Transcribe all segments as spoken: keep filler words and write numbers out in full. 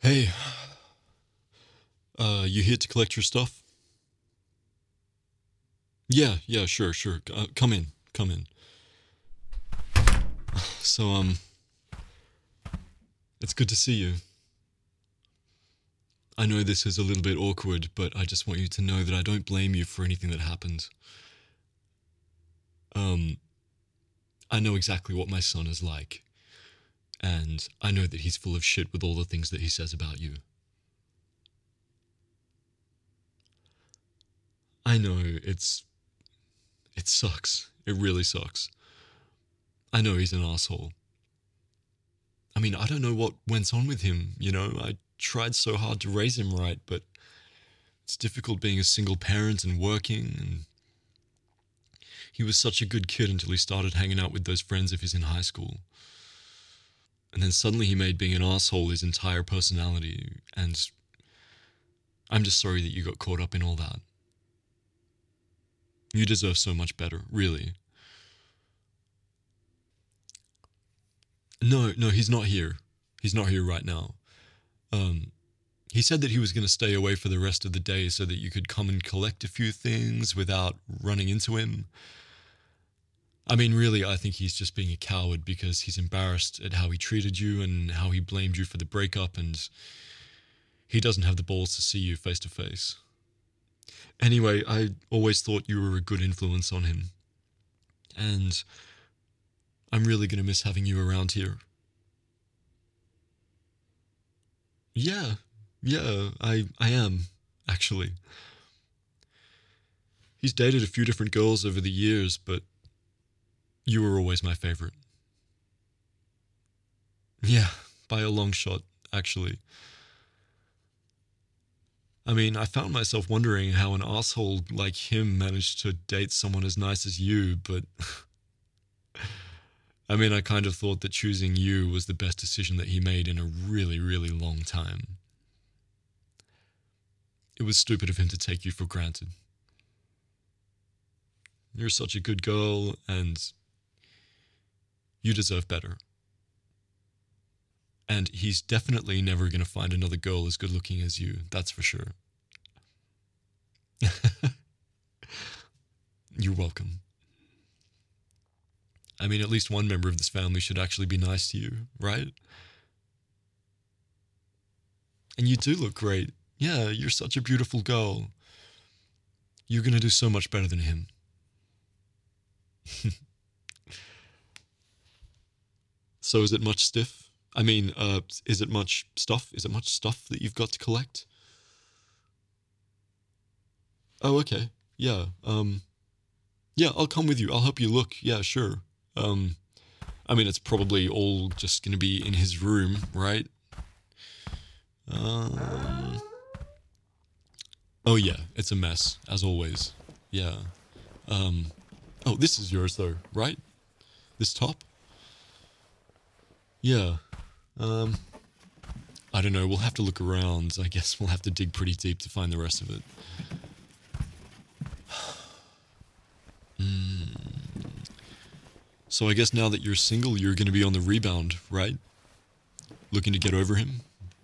Hey, uh, you here to collect your stuff? Yeah, yeah, sure, sure. Uh, come in, come in. So, um, it's good to see you. I know this is a little bit awkward, but I just want you to know that I don't blame you for anything that happened. Um, I know exactly what my son is like, and I know that he's full of shit with all the things that he says about you. I know it's. It sucks. It really sucks. I know he's an asshole. I mean, I don't know what went on with him, you know? I tried so hard to raise him right, but it's difficult being a single parent and working, and he was such a good kid until he started hanging out with those friends of his in high school. And then suddenly he made being an asshole his entire personality, and I'm just sorry that you got caught up in all that. You deserve so much better, really. No, no, he's not here. He's not here right now. Um, he said that he was going to stay away for the rest of the day so that you could come and collect a few things without running into him. I mean, really, I think he's just being a coward because he's embarrassed at how he treated you and how he blamed you for the breakup, and he doesn't have the balls to see you face to face. Anyway, I always thought you were a good influence on him, and I'm really going to miss having you around here. Yeah, yeah, I, I am, actually. He's dated a few different girls over the years, but you were always my favorite. Yeah, by a long shot, actually. I mean, I found myself wondering how an asshole like him managed to date someone as nice as you, but I mean, I kind of thought that choosing you was the best decision that he made in a really, really long time. It was stupid of him to take you for granted. You're such a good girl, and you deserve better. And he's definitely never going to find another girl as good looking as you, that's for sure. You're welcome. I mean, at least one member of this family should actually be nice to you, right? And you do look great. Yeah, you're such a beautiful girl. You're gonna do so much better than him. So is it much stiff? I mean, uh, is it much stuff? Is it much stuff that you've got to collect? Oh, okay. Yeah. Um. Yeah, I'll come with you. I'll help you look. Yeah, sure. Um. I mean, it's probably all just gonna be in his room, right? Um. Oh yeah, it's a mess as always. Yeah. Um. Oh, this is yours though, right? This top? Yeah. Um. I don't know. We'll have to look around. I guess we'll have to dig pretty deep to find the rest of it. Mm. So I guess now that you're single, you're going to be on the rebound, right? Looking to get over him?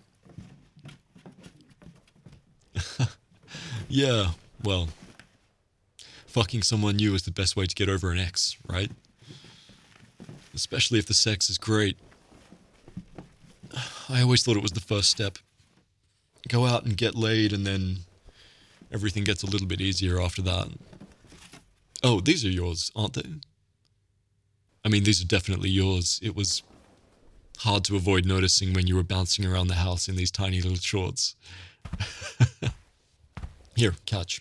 Yeah, well, fucking someone new is the best way to get over an ex, right? Especially if the sex is great. I always thought it was the first step. Go out and get laid, and then everything gets a little bit easier after that. Oh, these are yours, aren't they? I mean, these are definitely yours. It was hard to avoid noticing when you were bouncing around the house in these tiny little shorts. Here, catch.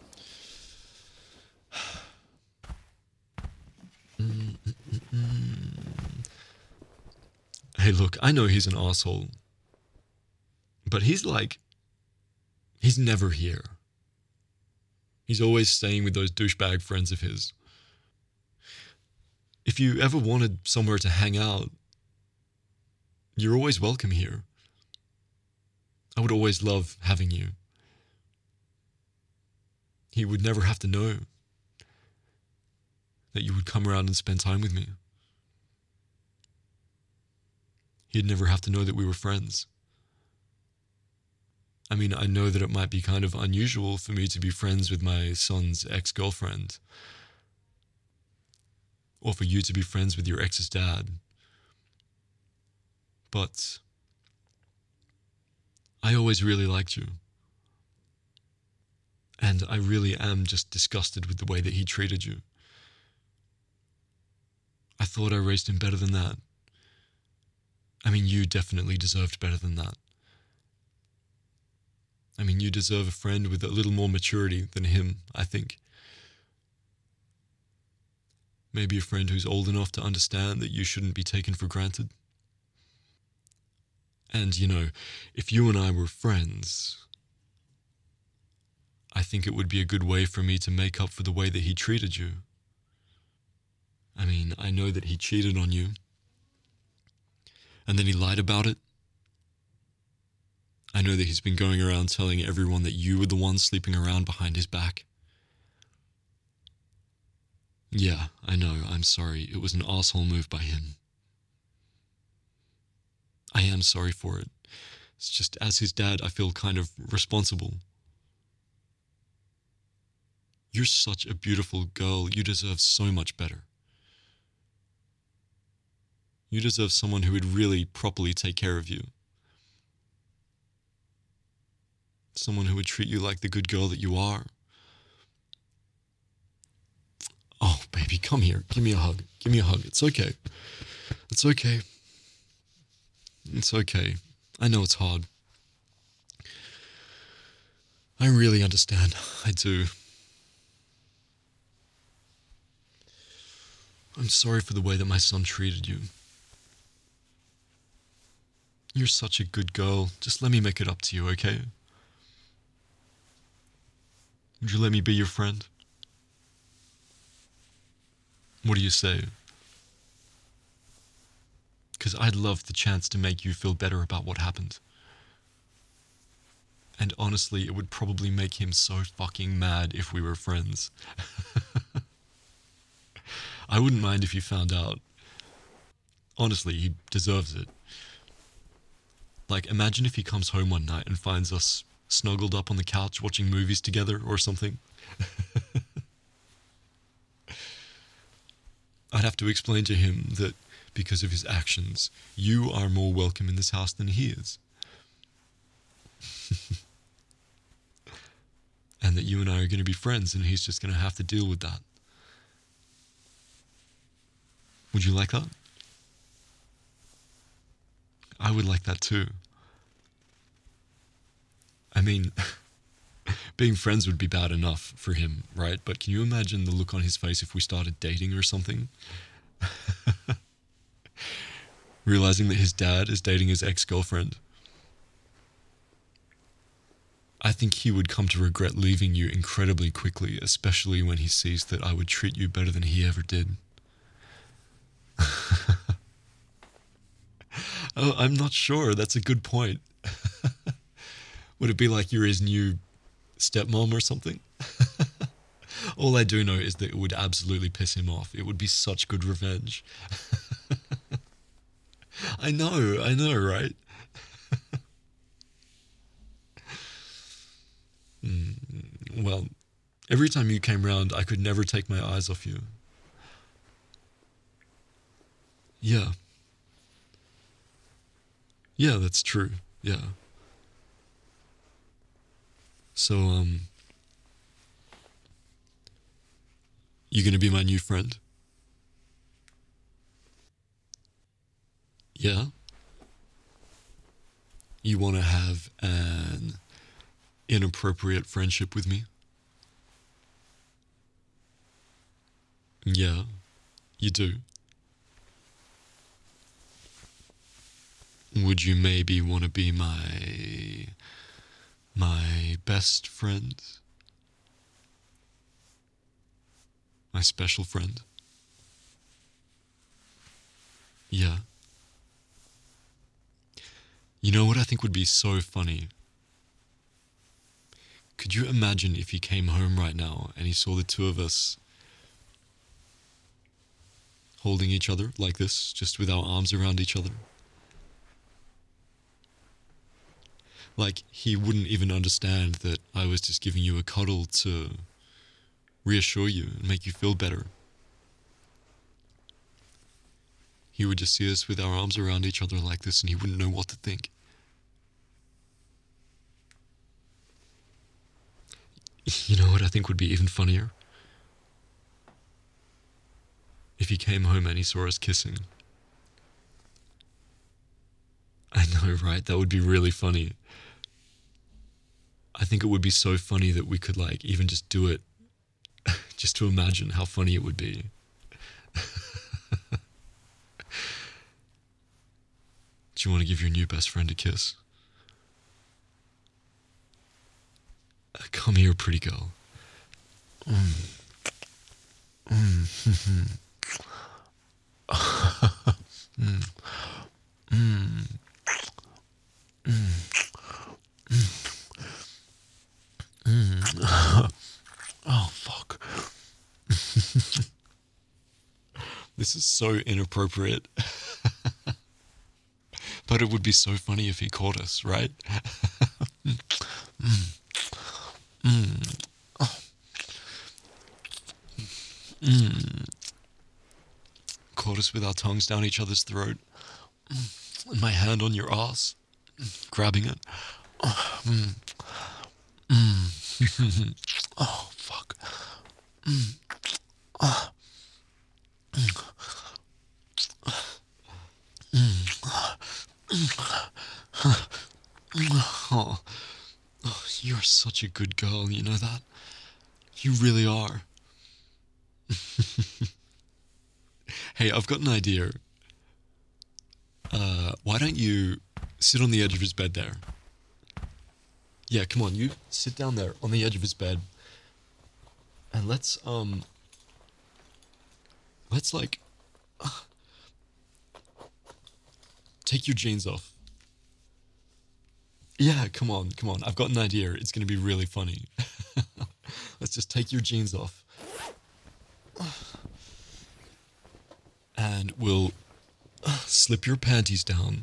Hey, look, I know he's an asshole, but he's like, he's never here. He's always staying with those douchebag friends of his. If you ever wanted somewhere to hang out, you're always welcome here. I would always love having you. He would never have to know that you would come around and spend time with me. He'd never have to know that we were friends. I mean, I know that it might be kind of unusual for me to be friends with my son's ex-girlfriend, or for you to be friends with your ex's dad. But I always really liked you. And I really am just disgusted with the way that he treated you. I thought I raised him better than that. I mean, you definitely deserved better than that. I mean, you deserve a friend with a little more maturity than him, I think. Maybe a friend who's old enough to understand that you shouldn't be taken for granted. And, you know, if you and I were friends, I think it would be a good way for me to make up for the way that he treated you. I mean, I know that he cheated on you, and then he lied about it. I know that he's been going around telling everyone that you were the one sleeping around behind his back. Yeah, I know, I'm sorry. It was an asshole move by him. I am sorry for it. It's just, as his dad, I feel kind of responsible. You're such a beautiful girl. You deserve so much better. You deserve someone who would really properly take care of you. Someone who would treat you like the good girl that you are. Oh, baby, come here. Give me a hug. Give me a hug. It's okay. It's okay. It's okay. I know it's hard. I really understand. I do. I'm sorry for the way that my son treated you. You're such a good girl. Just let me make it up to you, okay? Would you let me be your friend? What do you say? Because I'd love the chance to make you feel better about what happened. And honestly, it would probably make him so fucking mad if we were friends. I wouldn't mind if you found out. Honestly, he deserves it. Like, imagine if he comes home one night and finds us snuggled up on the couch watching movies together or something. I'd have to explain to him that because of his actions, you are more welcome in this house than he is. And that you and I are going to be friends and he's just going to have to deal with that. Would you like that? I would like that too. I mean, being friends would be bad enough for him, right? But can you imagine the look on his face if we started dating or something? Realizing that his dad is dating his ex-girlfriend. I think he would come to regret leaving you incredibly quickly, especially when he sees that I would treat you better than he ever did. Oh, I'm not sure. That's a good point. Would it be like you're his new stepmom or something? All I do know is that it would absolutely piss him off. It would be such good revenge. I know, I know, right? mm, well, every time you came round, I could never take my eyes off you. Yeah. Yeah, that's true. Yeah. So, um, you gonna be my new friend? Yeah? You wanna have an inappropriate friendship with me? Yeah, you do. Would you maybe want to be my my best friend? My special friend? Yeah. You know what I think would be so funny? Could you imagine if he came home right now and he saw the two of us holding each other like this, just with our arms around each other? Like, he wouldn't even understand that I was just giving you a cuddle to reassure you and make you feel better. He would just see us with our arms around each other like this and he wouldn't know what to think. You know what I think would be even funnier? If he came home and he saw us kissing. I know, right? That would be really funny. I think it would be so funny that we could, like, even just do it just to imagine how funny it would be. Do you want to give your new best friend a kiss? Uh, come here, pretty girl. Mm. Mm. mm. Mm. Mm. Mm. Oh, fuck. This is so inappropriate. But it would be so funny if he caught us, right? mm. Mm. Oh. Mm. Caught us with our tongues down each other's throat. Mm. And my hand on your ass. Mm. Grabbing it. Oh, mm. Mm. Oh, fuck. Mm. Oh. Mm. Oh. Oh, you're such a good girl, you know that? You really are. Hey, I've got an idea. Uh, why don't you sit on the edge of his bed there? Yeah, come on, you sit down there on the edge of his bed. And let's, um... Let's, like... Uh, take your jeans off. Yeah, come on, come on. I've got an idea. It's going to be really funny. Let's just take your jeans off. And we'll slip your panties down.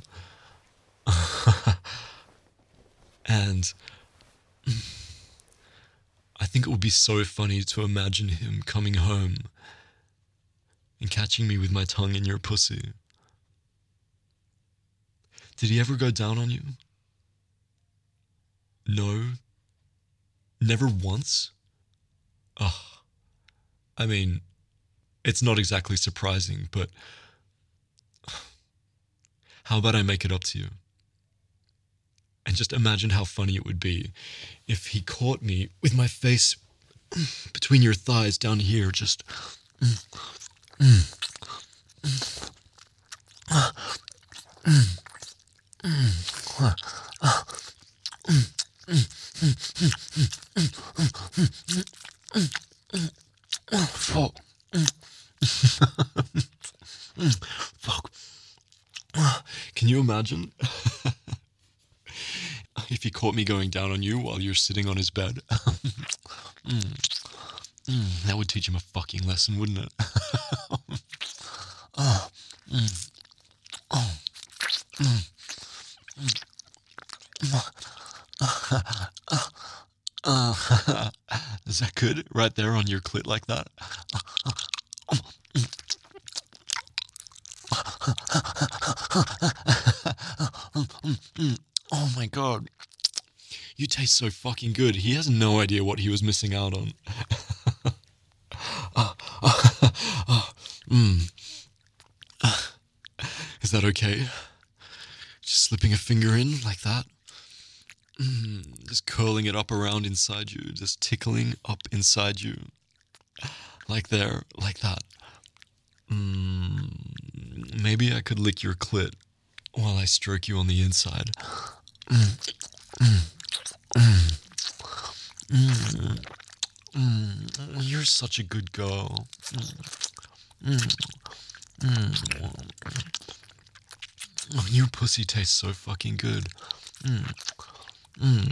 And I think it would be so funny to imagine him coming home and catching me with my tongue in your pussy. Did he ever go down on you? No? Never once? Ugh. I mean, it's not exactly surprising, but how about I make it up to you? And just imagine how funny it would be if he caught me with my face between your thighs down here, just... Mm, mm, mm, uh, mm, mm, uh, uh, mm, Fuck. Fuck. Can you imagine if he caught me going down on you while you're sitting on his bed? mm. Mm, that would teach him a fucking lesson, wouldn't it? oh. Mm. Oh. Mm. Mm. Uh, is that good? Right there on your clit like that? Oh my god. You taste so fucking good. He has no idea what he was missing out on. uh, uh, uh, mm. uh, is that okay? Just slipping a finger in like that? Mm, just curling it up around inside you, just tickling up inside you. Like there, like that. Mm, maybe I could lick your clit while I stroke you on the inside. Mm, mm, mm, mm, mm. You're such a good girl. Mm, mm, mm. Oh, your pussy tastes so fucking good. Mm. Mm.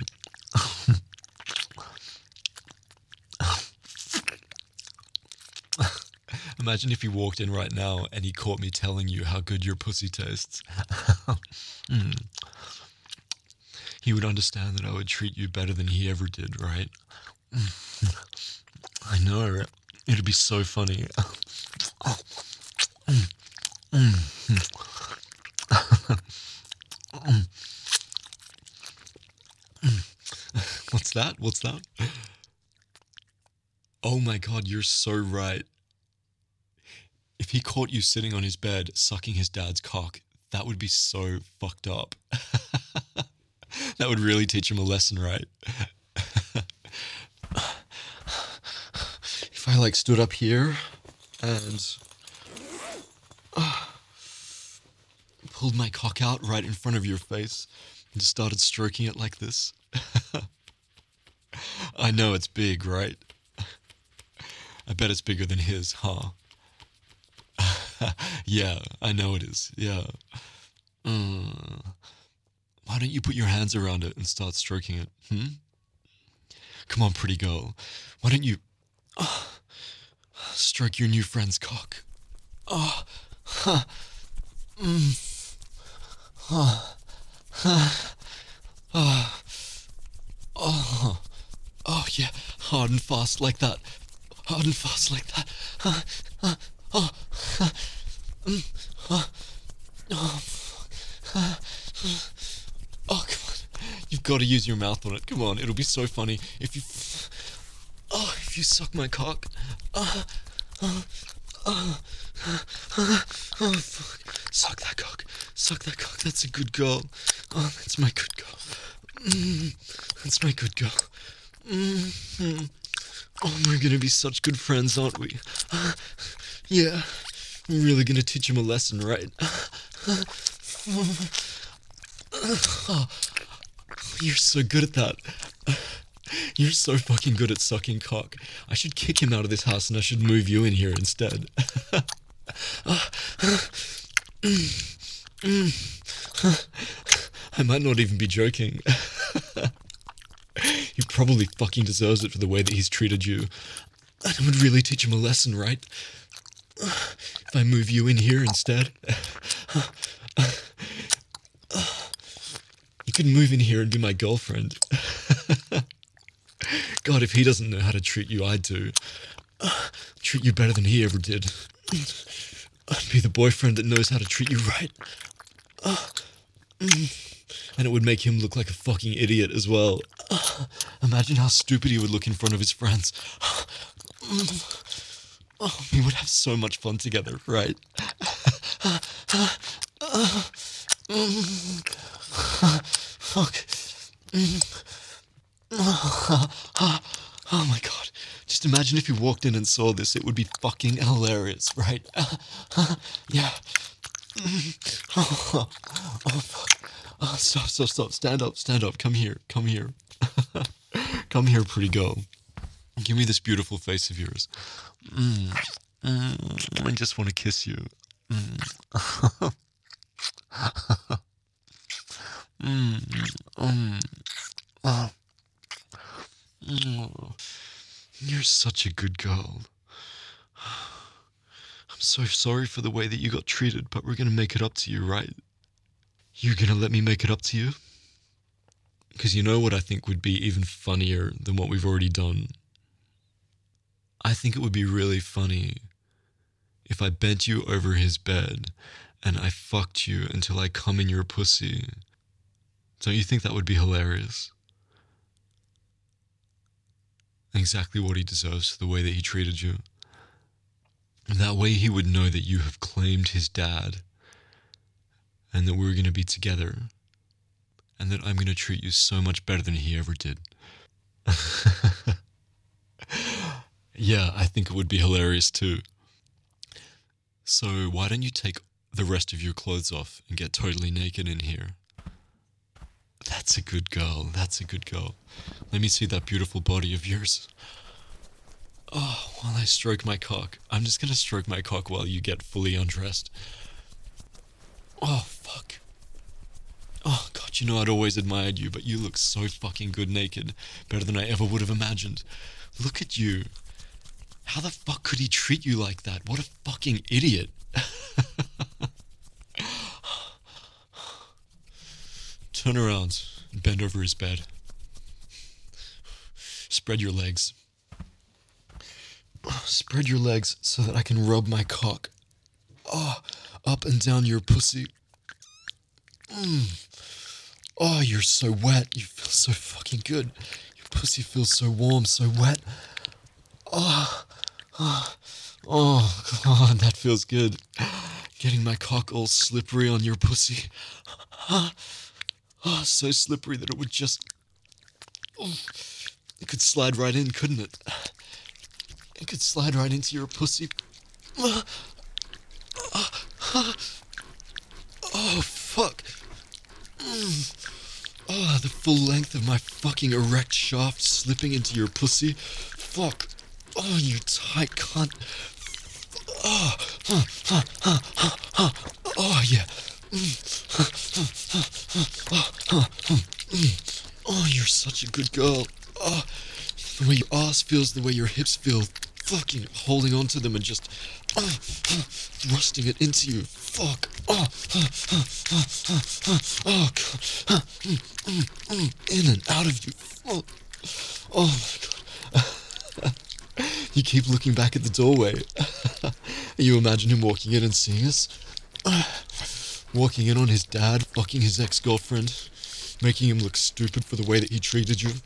Imagine if he walked in right now and he caught me telling you how good your pussy tastes. mm. he would understand that I would treat you better than he ever did, right? I know. It'd be so funny. What's that? What's that? Oh my god, you're so right. If he caught you sitting on his bed sucking his dad's cock, that would be so fucked up. That would really teach him a lesson, right? If I like stood up here and uh, pulled my cock out right in front of your face and just started stroking it like this. I know it's big, right? I bet it's bigger than his, huh? Yeah, I know it is. Yeah. Uh, why don't you put your hands around it and start stroking it? Hmm? Come on, pretty girl. Why don't you uh, stroke your new friend's cock? Oh, huh. Mm. Oh, oh, oh, oh, yeah, hard and fast like that. Hard and fast like that. Uh, uh, oh, uh, mm, uh, oh, uh, oh, come on. You've got to use your mouth on it. Come on, it'll be so funny if you. Oh, if you suck my cock. Uh, uh, uh, uh, uh, oh, fuck. Suck that cock. Suck that cock. That's a good girl. Oh, that's my good girl. Mm, that's my good girl. Mm-hmm. Oh, we're gonna be such good friends, aren't we? Uh, yeah. I'm really gonna teach him a lesson, right? Uh, oh, you're so good at that. You're so fucking good at sucking cock. I should kick him out of this house and I should move you in here instead. I might not even be joking. He probably fucking deserves it for the way that he's treated you. And it would really teach him a lesson, right? If I move you in here instead. You could move in here and be my girlfriend. God, if he doesn't know how to treat you, I do. Treat you better than he ever did. I'd be the boyfriend that knows how to treat you right. And it would make him look like a fucking idiot as well. Imagine how stupid he would look in front of his friends. Oh, we would have so much fun together, right? Fuck. Oh my god. Just imagine if you walked in and saw this. It would be fucking hilarious, right? Yeah. Oh, oh fuck. Oh, stop, stop, stop. Stand up, stand up. Come here, come here. Come here, pretty girl. Give me this beautiful face of yours. Mm. Mm. I just want to kiss you. Mm. mm. Mm. Oh. Mm. You're such a good girl. I'm so sorry for the way that you got treated, but we're gonna make it up to you, right? You're gonna let me make it up to you? Because you know what I think would be even funnier than what we've already done? I think it would be really funny if I bent you over his bed and I fucked you until I come in your pussy. Don't you think that would be hilarious? Exactly what he deserves for the way that he treated you. And that way he would know that you have claimed his dad and that we're going to be together and that I'm going to treat you so much better than he ever did. Yeah, I think it would be hilarious too. So why don't you take the rest of your clothes off and get totally naked in here? That's a good girl. That's a good girl. Let me see that beautiful body of yours. Oh, while I stroke my cock. I'm just gonna stroke my cock while you get fully undressed. Oh, fuck. Oh, God, you know I'd always admired you, but you look so fucking good naked. Better than I ever would have imagined. Look at you. How the fuck could he treat you like that? What a fucking idiot. Turn around. Bend over his bed. Spread your legs. Spread your legs so that I can rub my cock. Oh, up and down your pussy. Mm. Oh, you're so wet. You feel so fucking good. Your pussy feels so warm, so wet. Oh, oh, oh, God, that feels good. Getting my cock all slippery on your pussy. Oh, so slippery that it would just... Oh, it could slide right in, couldn't it? It could slide right into your pussy. Oh, fuck. Oh, the full length of my fucking erect shaft slipping into your pussy. Fuck. Oh, you tight cunt. Oh, oh yeah. Oh, you're such a good girl. Oh, the way your ass feels, the way your hips feel. Fucking holding onto them and just uh, uh, thrusting it into you. Fuck. Oh, uh, uh, uh, uh, uh, oh God. Uh, mm, mm, mm, in and out of you. Fuck. Oh my God. You keep looking back at the doorway. You imagine him walking in and seeing us. Uh, walking in on his dad, fucking his ex-girlfriend, making him look stupid for the way that he treated you.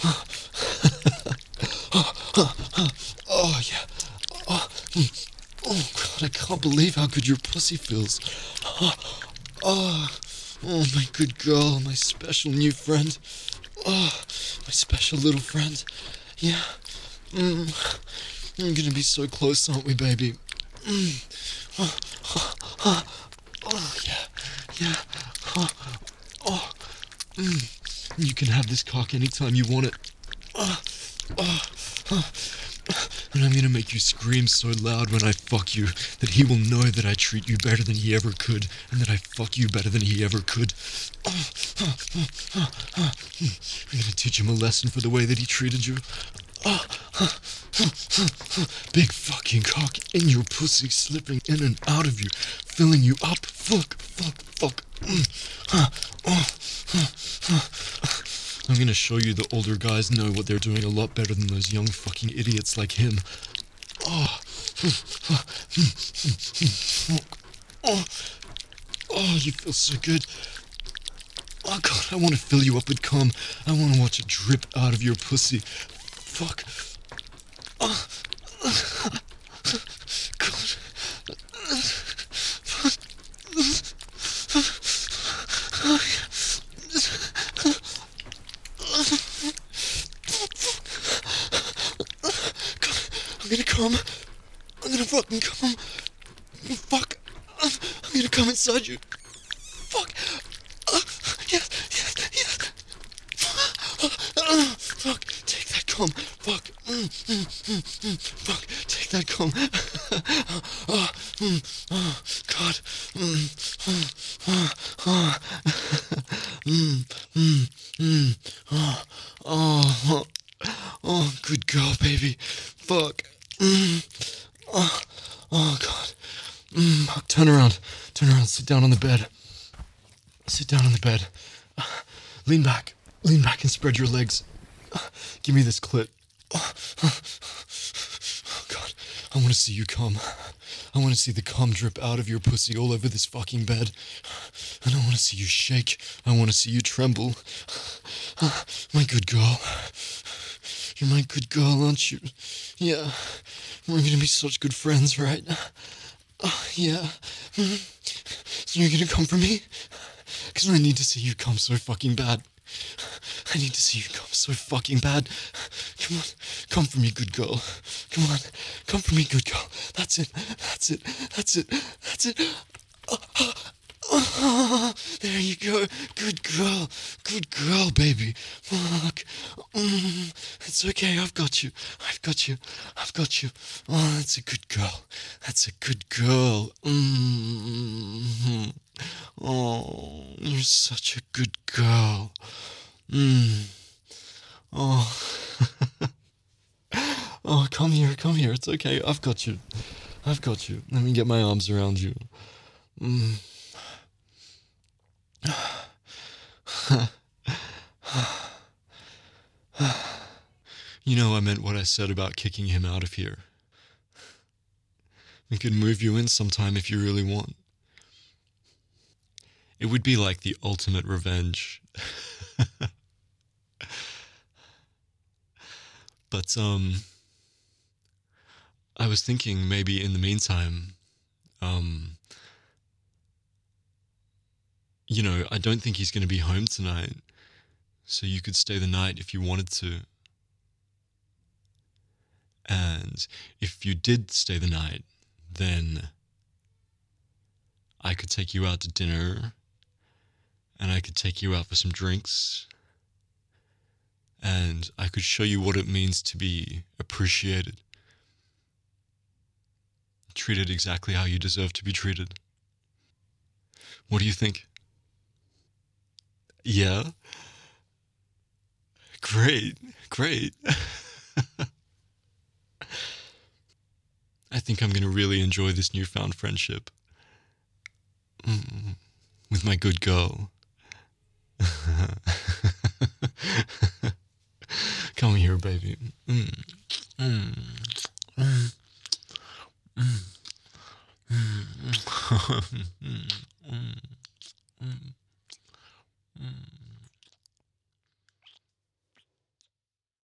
Oh, yeah. Oh, mm. Oh, God, I can't believe how good your pussy feels. Oh, oh, oh, my good girl, my special new friend. Oh, my special little friend. Yeah. Mm. We're gonna be so close, aren't we, baby? Mm. Oh, oh, oh, oh, yeah. Yeah. Oh, oh. Mm. You can have this cock anytime you want it. Oh, oh, oh. And I'm gonna make you scream so loud when I fuck you that he will know that I treat you better than he ever could, and that I fuck you better than he ever could. Oh, oh, oh, oh, oh. I'm gonna teach him a lesson for the way that he treated you. Oh, oh, oh, oh, oh. Big fucking cock in your pussy, slipping in and out of you, filling you up. Fuck, fuck, fuck. Mm. Oh, oh, oh, oh. I'm gonna show you the older guys know what they're doing a lot better than those young fucking idiots like him. Oh, oh, oh, you feel so good. Oh God, I want to fill you up with cum. I want to watch it drip out of your pussy. Fuck. Oh, God. I'm gonna come. I'm gonna fucking come. Fuck. I'm gonna come inside you. Fuck. Uh, yes, yes, yes. Uh, fuck. Take that cum. Fuck. Mm, mm, mm, mm. Fuck. Take that cum. Oh, mm, oh, God. Mm, oh, oh, oh. mm, mm, mm. Oh, oh, oh, good girl, baby. Fuck. Mm. Oh, oh, God. Mm. Turn around. Turn around. Sit down on the bed. Sit down on the bed. Uh, lean back. Lean back and spread your legs. Uh, give me this clit. Oh, oh, oh, God. I want to see you come. I want to see the cum drip out of your pussy all over this fucking bed. And I want to see you shake. I want to see you tremble. Uh, my good girl. You're my good girl, aren't you? Yeah. We're gonna be such good friends, right? Oh, yeah. Mm-hmm. You're gonna come for me? Because I need to see you come so fucking bad. I need to see you come so fucking bad. Come on. Come for me, good girl. Come on. Come for me, good girl. That's it. That's it. That's it. That's it. Oh, oh, oh, there you go. Good girl. Good girl, baby. Fuck. Mm, it's okay. I've got you. I've got you. I've got you. Oh, that's a good girl. That's a good girl. Mm-hmm. Oh, you're such a good girl. Mm. Oh. Oh, come here, come here. It's okay. I've got you. I've got you. Let me get my arms around you. Mm. You know, I meant what I said about kicking him out of here. We could move you in sometime if you really want. It would be like the ultimate revenge. But, um, I was thinking maybe in the meantime, um, you know, I don't think he's going to be home tonight, so you could stay the night if you wanted to. And if you did stay the night, then I could take you out to dinner, and I could take you out for some drinks, and I could show you what it means to be appreciated, treated exactly how you deserve to be treated. What do you think? Yeah? Great, great. I think I'm going to really enjoy this newfound friendship. Mm, with my good girl. Come here, baby. Mm, mm, mm, mm, mm.